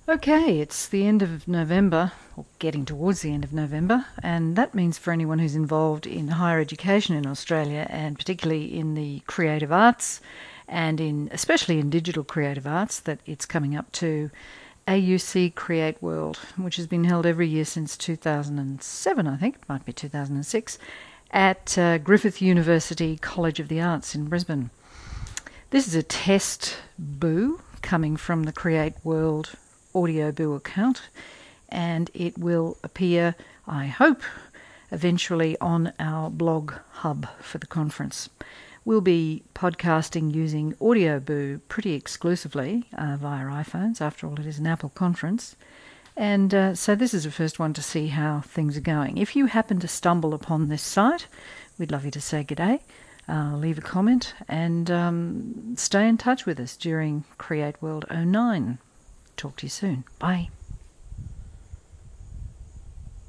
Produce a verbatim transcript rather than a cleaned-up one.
Okay, it's the end of November, or getting towards the end of November, and that means for anyone who's involved in higher education in Australia, and particularly in the creative arts, and in especially in digital creative arts, that it's coming up to A U C Create World, which has been held every year since two thousand seven, I think, it might be two thousand six, at uh, Griffith University College of the Arts in Brisbane. This is a test boo coming from the Create World Audio Boo account, and it will appear, I hope, eventually on our blog hub for the conference. We'll be podcasting using Audio Boo pretty exclusively uh, via iPhones. After all, it is an Apple conference. And uh, so this is the first one to see how things are going. If you happen to stumble upon this site, we'd love you to say g'day, uh, leave a comment, and um, stay in touch with us during Create World oh nine. Talk to you soon. Bye.